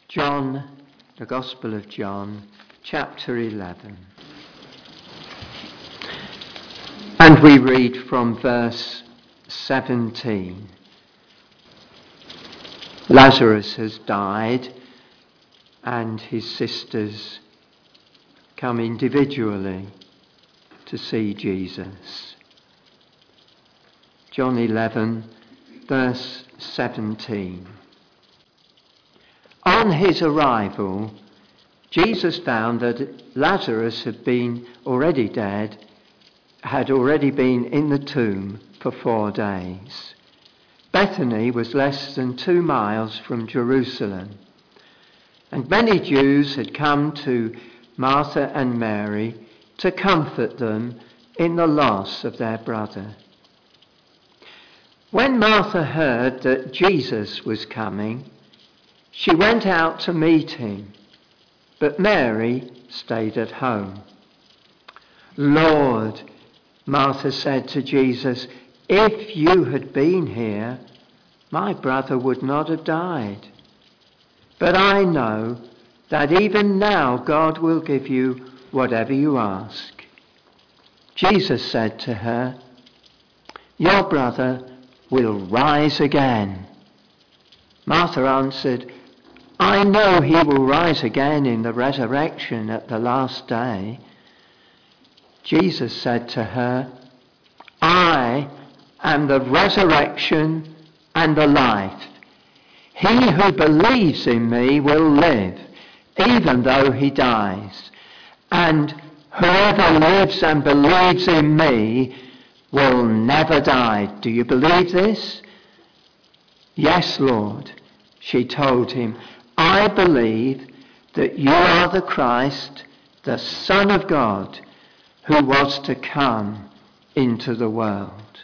John, the Gospel of John, chapter 11. And we read from verse 17. Lazarus has died, and his sisters come individually to see Jesus. John 11, verse 17. On his arrival, Jesus found that Lazarus had already been in the tomb for 4 days. Bethany was less than 2 miles from Jerusalem, and many Jews had come to Martha and Mary to comfort them in the loss of their brother. When Martha heard that Jesus was coming, she went out to meet him, but Mary stayed at home. "Lord," Martha said to Jesus, "if you had been here, my brother would not have died. But I know that even now God will give you whatever you ask." Jesus said to her, "Your brother will rise again." Martha answered, "I know he will rise again in the resurrection at the last day." Jesus said to her, "I am the resurrection and the life. He who believes in me will live, even though he dies. And whoever lives and believes in me will never die." Do you believe this? "Yes, Lord," she told him. "I believe that you are the Christ, the Son of God, who was to come into the world."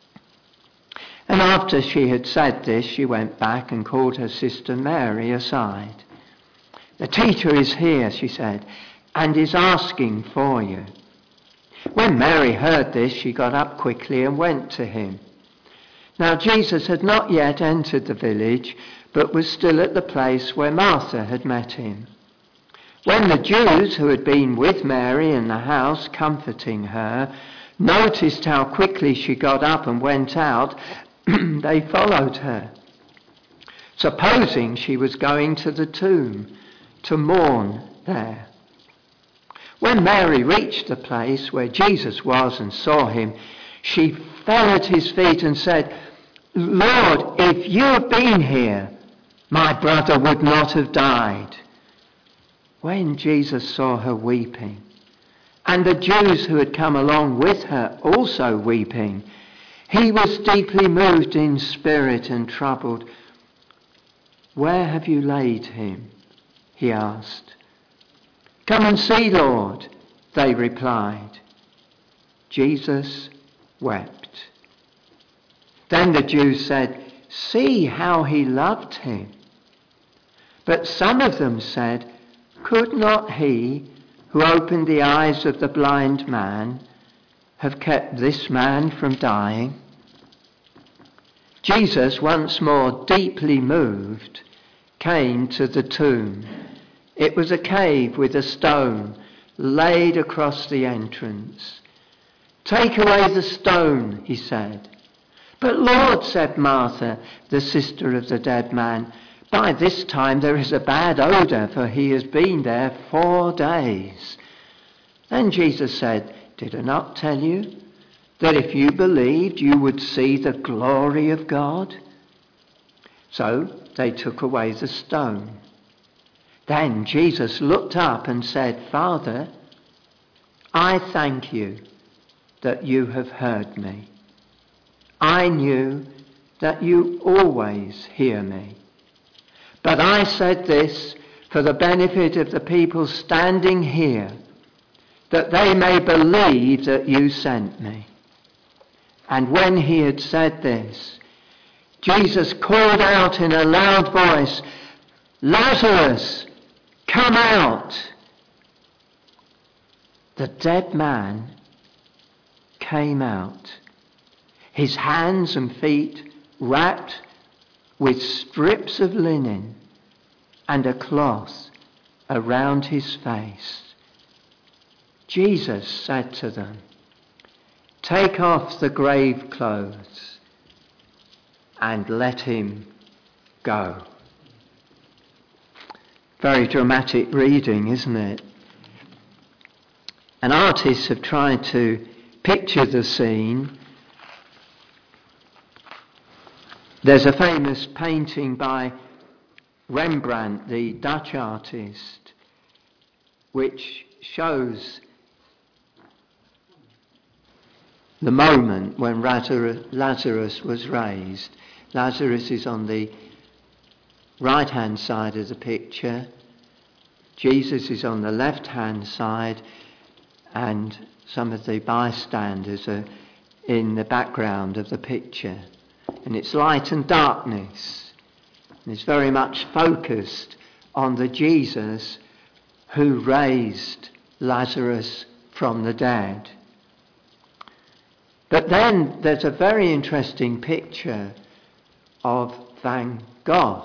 And after she had said this, she went back and called her sister Mary aside. "The teacher is here," she said, "and is asking for you." When Mary heard this, she got up quickly and went to him. Now Jesus had not yet entered the village, but was still at the place where Martha had met him. When the Jews who had been with Mary in the house comforting her noticed how quickly she got up and went out, they followed her, supposing she was going to the tomb to mourn there. When Mary reached the place where Jesus was and saw him, she fell at his feet and said, "Lord, if you had been here, my brother would not have died." When Jesus saw her weeping, and the Jews who had come along with her also weeping, he was deeply moved in spirit and troubled. "Where have you laid him?" he asked. "Come and see, Lord," they replied. Jesus wept. Then the Jews said, "See how he loved him." But some of them said, "Could not he who opened the eyes of the blind man have kept this man from dying?" Jesus, once more deeply moved, came to the tomb. It was a cave with a stone laid across the entrance. "Take away the stone," he said. "But Lord," said Martha, the sister of the dead man, "by this time there is a bad odour, for he has been there 4 days." Then Jesus said, "Did I not tell you that if you believed you would see the glory of God?" So they took away the stone. Then Jesus looked up and said, "Father, I thank you that you have heard me. I knew that you always hear me. But I said this for the benefit of the people standing here, that they may believe that you sent me." And when he had said this, Jesus called out in a loud voice, "Lazarus, come out!" The dead man came out, his hands and feet wrapped with strips of linen and a cloth around his face. Jesus said to them, "Take off the grave clothes and let him go." Very dramatic reading, isn't it? And artists have tried to picture the scene. There's a famous painting by Rembrandt, the Dutch artist, which shows the moment when Lazarus was raised. Lazarus is on the right-hand side of the picture. Jesus is on the left-hand side, and some of the bystanders are in the background of the picture. And it's light and darkness. And it's very much focused on the Jesus who raised Lazarus from the dead. But then there's a very interesting picture of Van Gogh.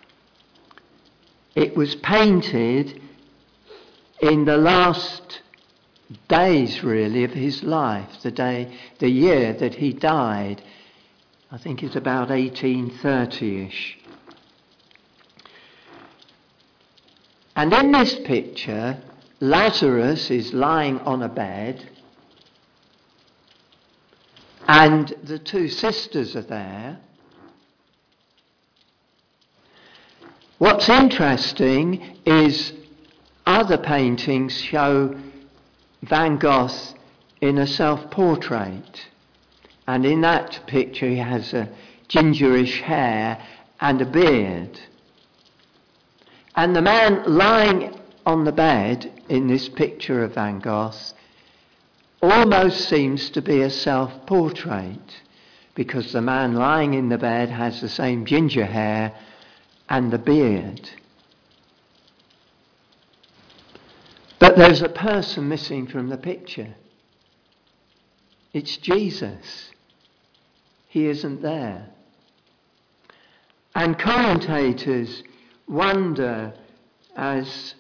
It was painted in the last days, really, of his life, the year that he died. I think it's about 1830-ish. And in this picture, Lazarus is lying on a bed, and the two sisters are there. What's interesting is other paintings show Van Gogh in a self-portrait. And in that picture he has a gingerish hair and a beard. And the man lying on the bed in this picture of Van Gogh almost seems to be a self-portrait, because the man lying in the bed has the same ginger hair and the beard. But there's a person missing from the picture. It's Jesus. He isn't there. And commentators wonder, as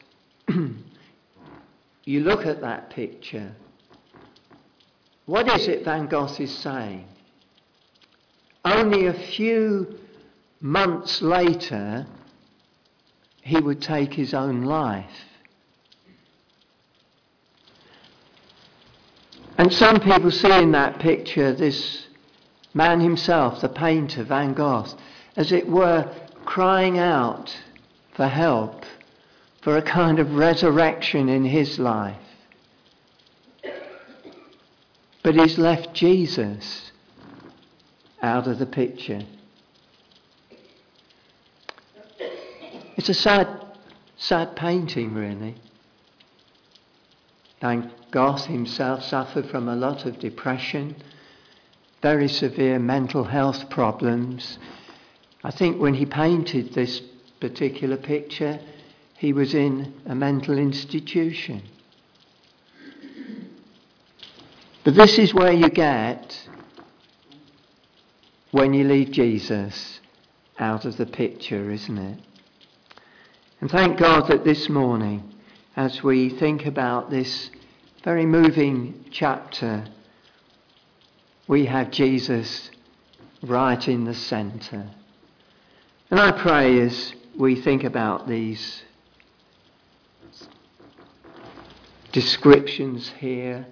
you look at that picture, what is it Van Gogh is saying? Only a few months later, he would take his own life. And some people see in that picture this man himself, the painter, Van Gogh, as it were, crying out for help, for a kind of resurrection in his life. But he's left Jesus out of the picture. It's a sad painting, really. Van Gogh himself suffered from a lot of depression, very severe mental health problems. I think when he painted this particular picture, he was in a mental institution. But this is where you get when you leave Jesus out of the picture, isn't it? And thank God that this morning, as we think about this very moving chapter, we have Jesus right in the centre. And I pray, as we think about these descriptions here,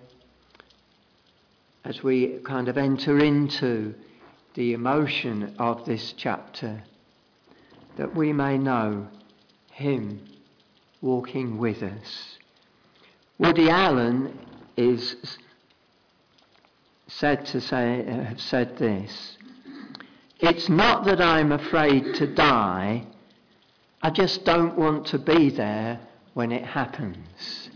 as we kind of enter into the emotion of this chapter, that we may know him walking with us. Woody Allen is have said this: "It's not that I'm afraid to die, I just don't want to be there when it happens."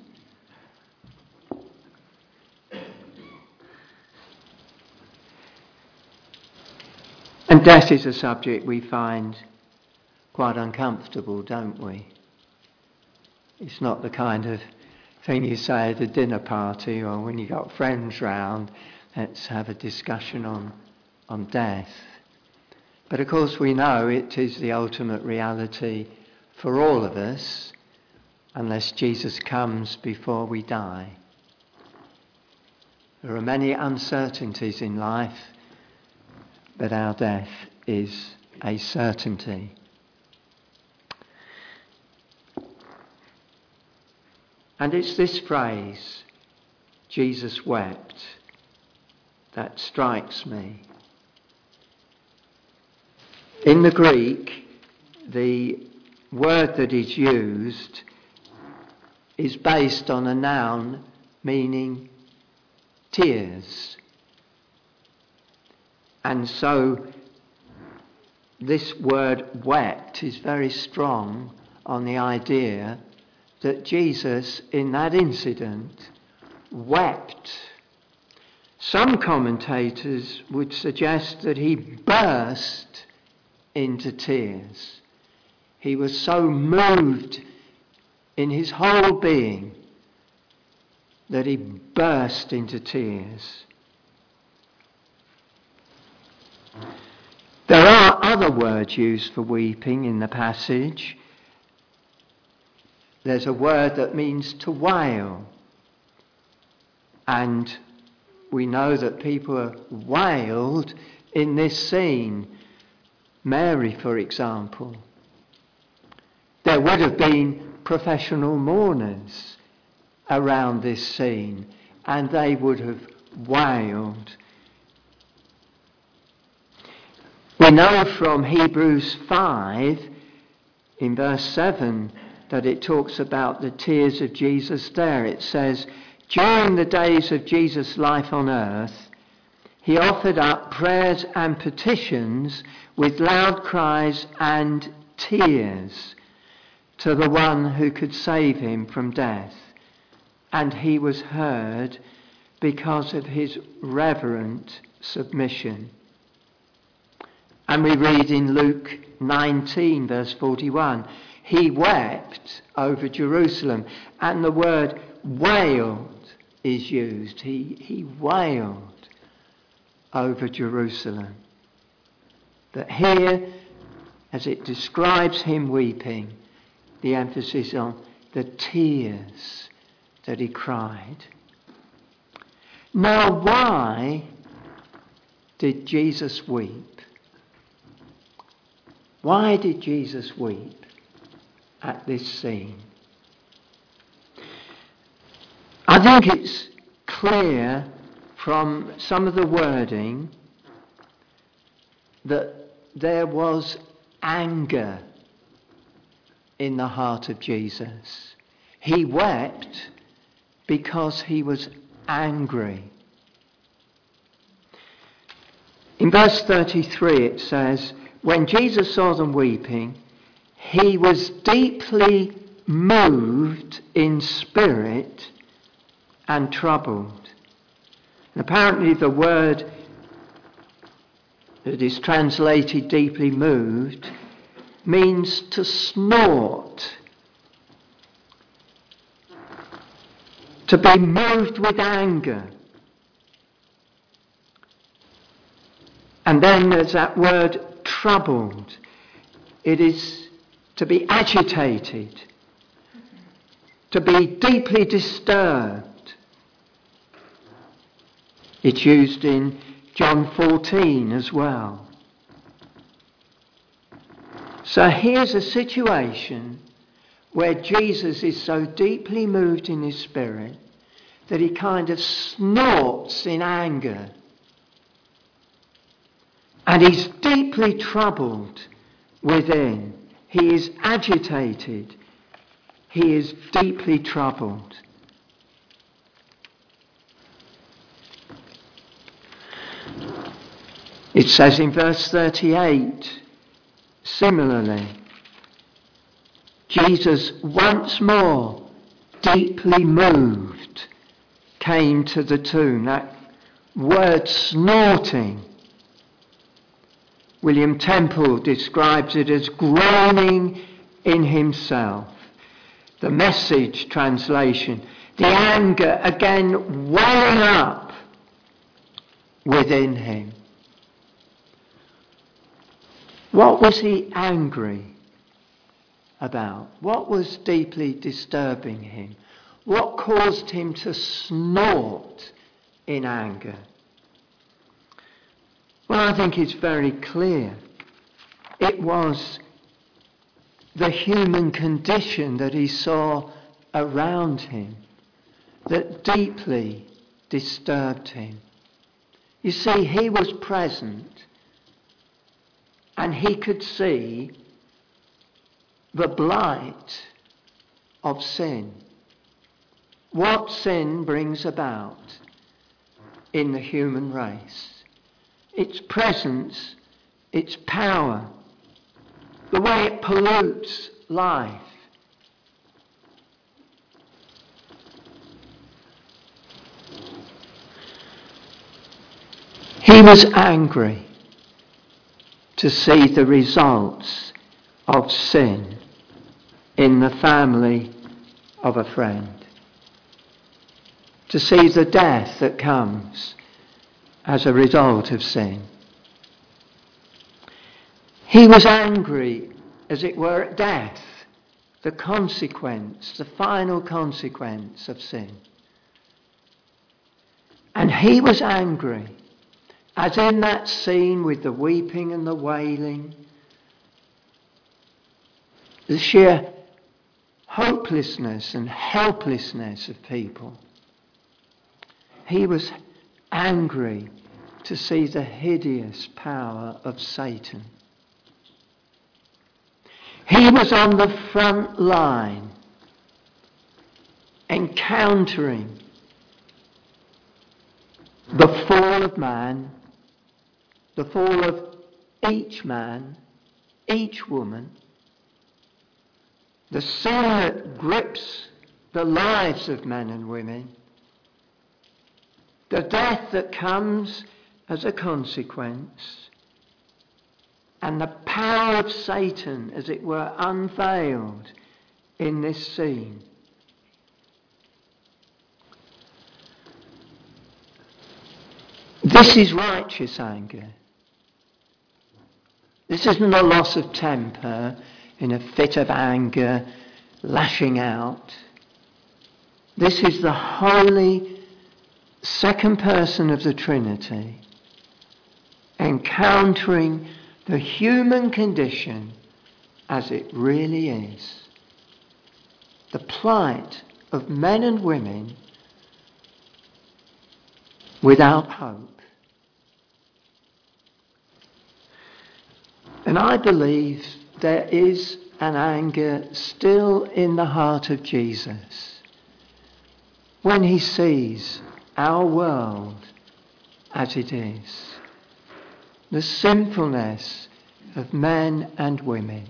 And death is a subject we find quite uncomfortable, don't we? It's not the kind of thing you say at a dinner party or when you've got friends round, let's have a discussion on death. But of course we know it is the ultimate reality for all of us unless Jesus comes before we die. There are many uncertainties in life, but our death is a certainty. And it's this phrase, Jesus wept, that strikes me. In the Greek, the word that is used is based on a noun meaning tears. And so this word wept is very strong on the idea that Jesus, in that incident, wept. Some commentators would suggest that he burst into tears. He was so moved in his whole being that he burst into tears. There are other words used for weeping in the passage. There's a word that means to wail. And we know that people wailed in this scene. Mary, for example. There would have been professional mourners around this scene, and they would have wailed. We know from Hebrews 5, in verse 7, that it talks about the tears of Jesus there. It says, during the days of Jesus' life on earth, he offered up prayers and petitions with loud cries and tears to the one who could save him from death. And he was heard because of his reverent submission. And we read in Luke 19, verse 41, he wept over Jerusalem. And the word wailed is used. He wailed over Jerusalem. But here, as it describes him weeping, the emphasis on the tears that he cried. Now, why did Jesus weep? Why did Jesus weep at this scene? I think it's clear from some of the wording that there was anger in the heart of Jesus. He wept because he was angry. In verse 33 it says, when Jesus saw them weeping, he was deeply moved in spirit and troubled. And apparently the word that is translated deeply moved means to snort, to be moved with anger. And then there's that word troubled. It is to be agitated, to be deeply disturbed. It's used in John 14 as well. So here's a situation where Jesus is so deeply moved in his spirit that he kind of snorts in anger. And he's deeply troubled within. He is agitated. He is deeply troubled. It says in verse 38, similarly, Jesus once more, deeply moved, came to the tomb. That word snorting, William Temple describes it as groaning in himself. The Message translation, the anger again welling up within him. What was he angry about? What was deeply disturbing him? What caused him to snort in anger? Well, I think it's very clear. It was the human condition that he saw around him that deeply disturbed him. You see, he was present and he could see the blight of sin. What sin brings about in the human race. Its presence, its power, the way it pollutes life. He was angry to see the results of sin in the family of a friend, to see the death that comes as a result of sin. He was angry, as it were, at death, the consequence, the final consequence of sin. And he was angry, as in that scene with the weeping and the wailing, the sheer hopelessness and helplessness of people. He was angry to see the hideous power of Satan. He was on the front line, encountering the fall of man, the fall of each man, each woman, the sin that grips the lives of men and women, the death that comes as a consequence, and the power of Satan, as it were, unveiled in this scene. This is righteous anger. This isn't a loss of temper in a fit of anger, lashing out. This is the holy second person of the Trinity encountering the human condition as it really is. The plight of men and women without hope. And I believe there is an anger still in the heart of Jesus when he sees our world as it is. The sinfulness of men and women.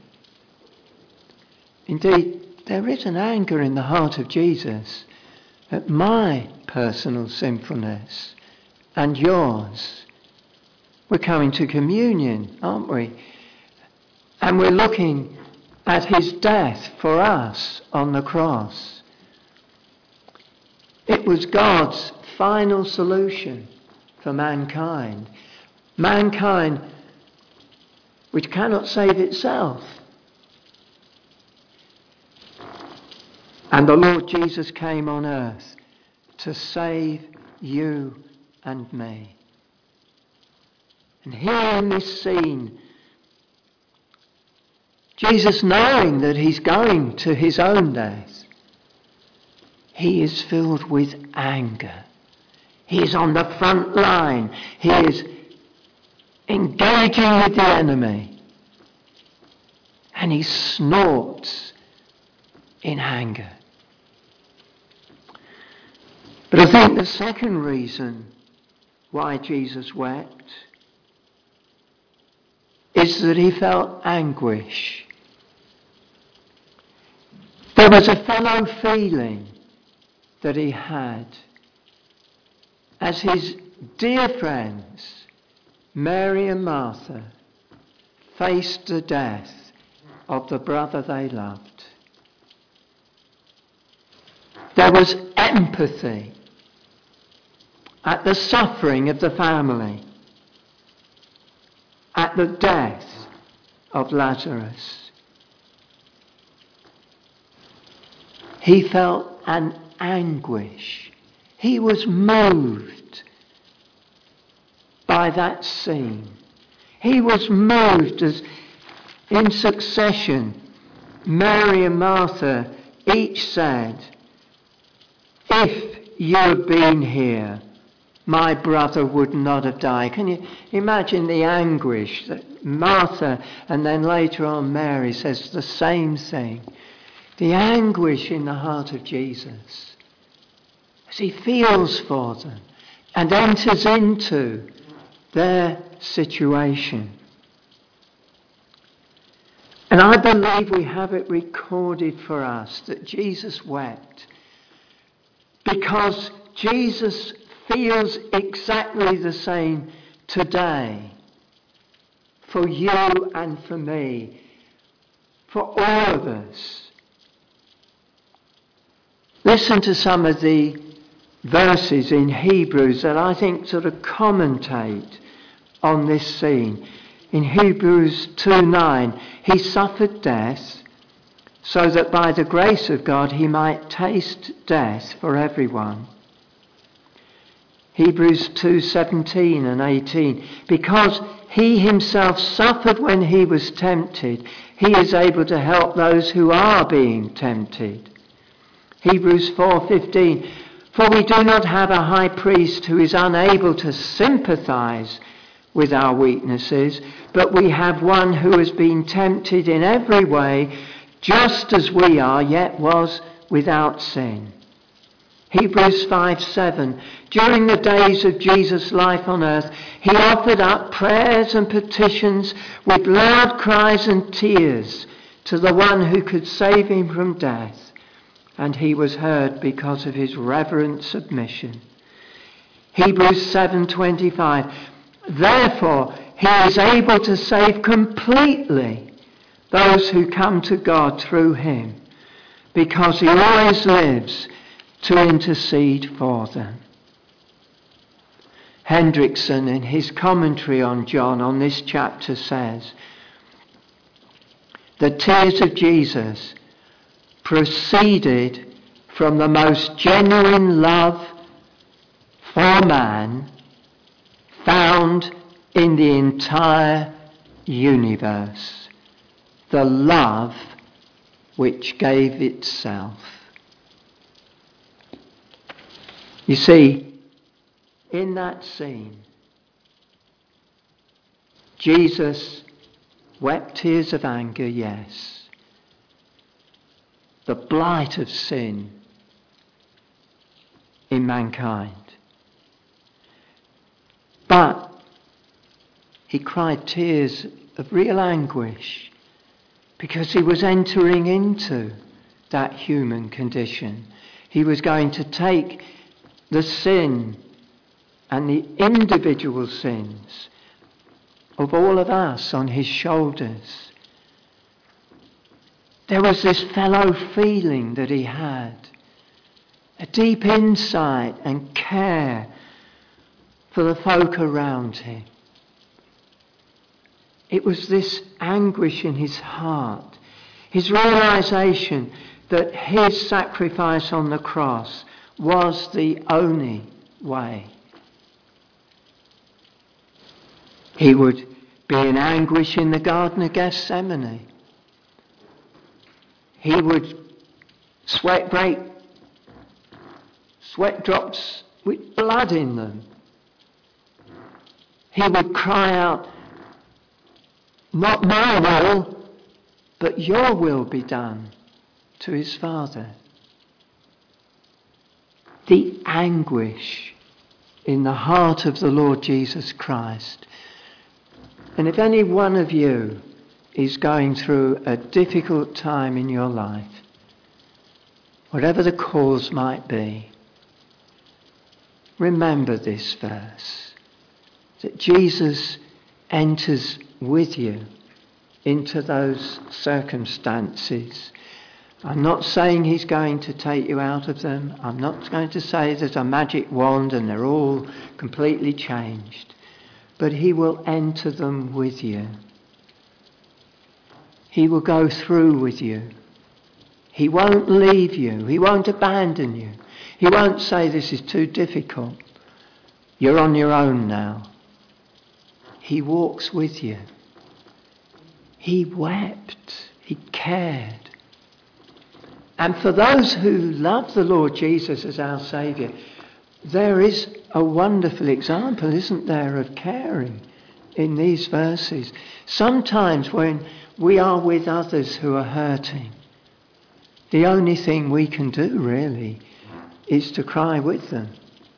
Indeed, there is an anger in the heart of Jesus at my personal sinfulness and yours. We're coming to communion, aren't we? And we're looking at his death for us on the cross. It was God's final solution for mankind. Mankind which cannot save itself. And the Lord Jesus came on earth to save you and me. And here in this scene, Jesus, knowing that he's going to his own death, he is filled with anger. He is on the front line. He is engaging with the enemy. And he snorts in anger. But I think the second reason why Jesus wept is that he felt anguish. There was a fellow feeling that he had as his dear friends, Mary and Martha, faced the death of the brother they loved. There was empathy at the suffering of the family, at the death of Lazarus. he felt an anguish. He was moved by that scene. He was moved as in succession, Mary and Martha each said, "If you had been here, my brother would not have died." Can you imagine the anguish that Martha and then later on Mary says the same thing? The anguish in the heart of Jesus as he feels for them and enters into their situation. And I believe we have it recorded for us that Jesus wept because Jesus feels exactly the same today for you and for me, for all of us. Listen to some of the verses in Hebrews that I think sort of commentate on this scene. In Hebrews 2:9, he suffered death so that by the grace of God he might taste death for everyone. Hebrews 2:17 and 18, because he himself suffered when he was tempted, he is able to help those who are being tempted. Hebrews 4:15, for we do not have a high priest who is unable to sympathize with our weaknesses, but we have one who has been tempted in every way, just as we are, yet was without sin. Hebrews 5:7, during the days of Jesus' life on earth, he offered up prayers and petitions with loud cries and tears to the one who could save him from death, and he was heard because of his reverent submission. Hebrews 7:25, therefore he is able to save completely those who come to God through him, because he always lives to intercede for them. Hendrickson, in his commentary on John on this chapter, says, the tears of Jesus proceeded from the most genuine love for man found in the entire universe, the love which gave itself. You see, in that scene, Jesus wept tears of anger, yes. The blight of sin in mankind. But he cried tears of real anguish because he was entering into that human condition. He was going to take the sin and the individual sins of all of us on his shoulders. There was this fellow feeling that he had, a deep insight and care for the folk around him. It was this anguish in his heart, his realization that his sacrifice on the cross was the only way. He would be in anguish in the Garden of Gethsemane. He would sweat drops with blood in them. He would cry out, not my will, but your will be done, to his Father. The anguish in the heart of the Lord Jesus Christ. And if any one of you is going through a difficult time in your life, whatever the cause might be, remember this verse, that Jesus enters with you into those circumstances. I'm not saying he's going to take you out of them. I'm not going to say there's a magic wand and they're all completely changed. But he will enter them with you. He will go through with you. He won't leave you. He won't abandon you. He won't say this is too difficult. You're on your own now. He walks with you. He wept. He cared. And for those who love the Lord Jesus as our Saviour, there is a wonderful example, isn't there, of caring in these verses. Sometimes when we are with others who are hurting, the only thing we can do really is to cry with them.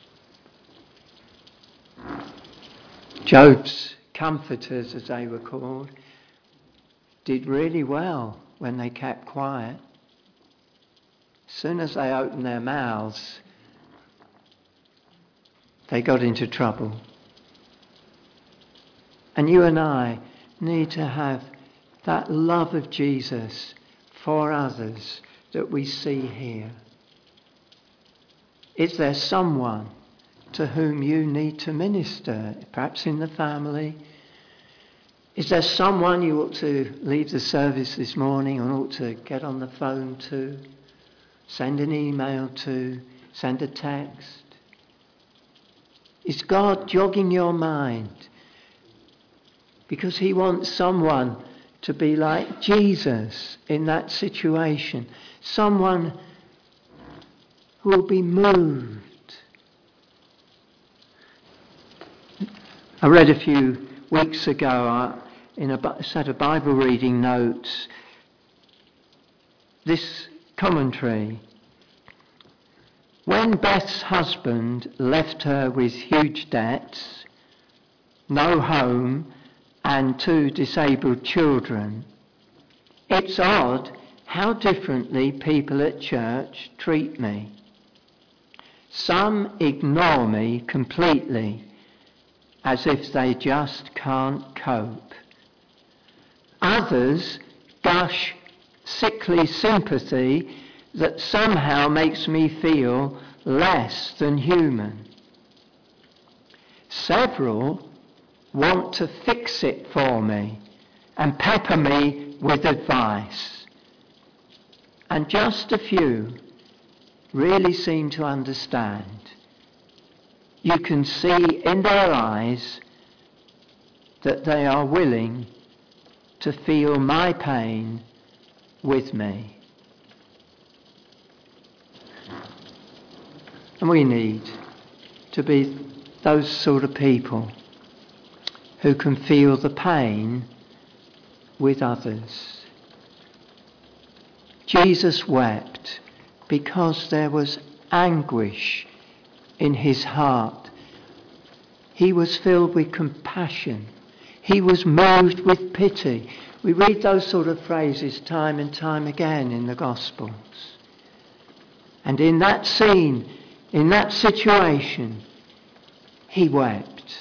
Job's comforters, as they were called, did really well when they kept quiet. As soon as they opened their mouths, they got into trouble. And you and I need to have that love of Jesus for others that we see here. Is there someone to whom you need to minister, perhaps in the family? Is there someone you ought to leave the service this morning and ought to get on the phone to, send an email to, send a text? Is God jogging your mind? Because he wants someone to be like Jesus in that situation. Someone who will be moved. I read a few weeks ago in a set of Bible reading notes this commentary. When Beth's husband left her with huge debts, no home, and 2 disabled children, it's odd how differently people at church treat me. Some ignore me completely, as if they just can't cope. Others gush sickly sympathy that somehow makes me feel less than human. Several want to fix it for me and pepper me with advice. And just a few really seem to understand. You can see in their eyes that they are willing to feel my pain with me. And we need to be those sort of people who can feel the pain with others. Jesus wept because there was anguish in his heart. He was filled with compassion. He was moved with pity. We read those sort of phrases time and time again in the Gospels. And in that scene, in that situation, he wept.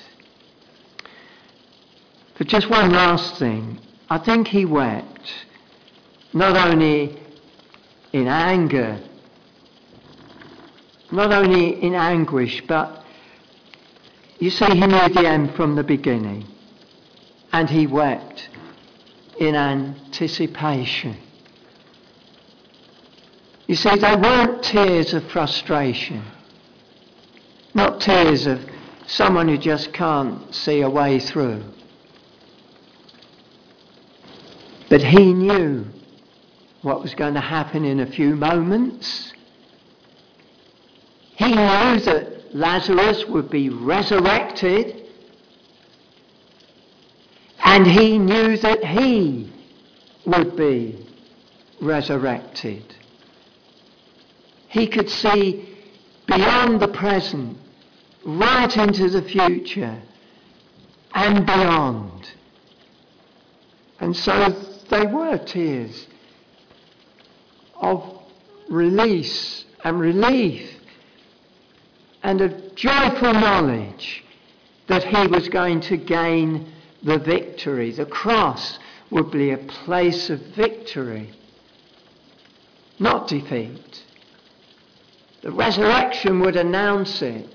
But just one last thing. I think he wept not only in anger, not only in anguish, but you see, he knew the end from the beginning. And he wept in anticipation. You see, they weren't tears of frustration. Not tears of someone who just can't see a way through. But he knew what was going to happen in a few moments. He knew that Lazarus would be resurrected. And he knew that he would be resurrected. He could see beyond the present, right into the future and beyond. And so they were tears of release and relief and of joyful knowledge that he was going to gain the victory. The cross would be a place of victory, not defeat. The resurrection would announce it.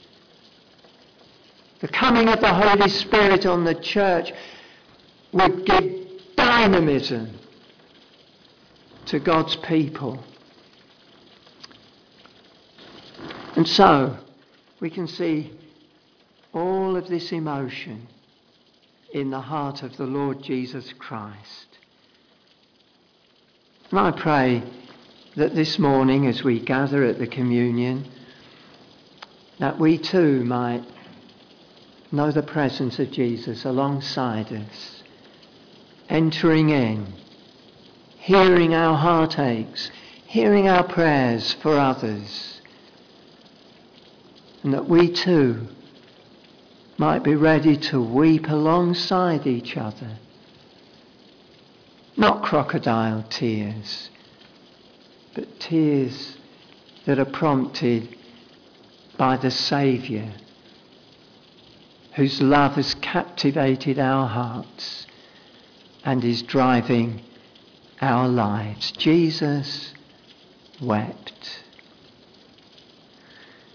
The coming of the Holy Spirit on the church would give dynamism to God's people. And so we can see all of this emotion in the heart of the Lord Jesus Christ. And I pray that this morning, as we gather at the communion, that we too might know the presence of Jesus alongside us, entering in, hearing our heartaches, hearing our prayers for others, and that we too might be ready to weep alongside each other. Not crocodile tears, but tears that are prompted by the Saviour, whose love has captivated our hearts and is driving our lives. Jesus wept.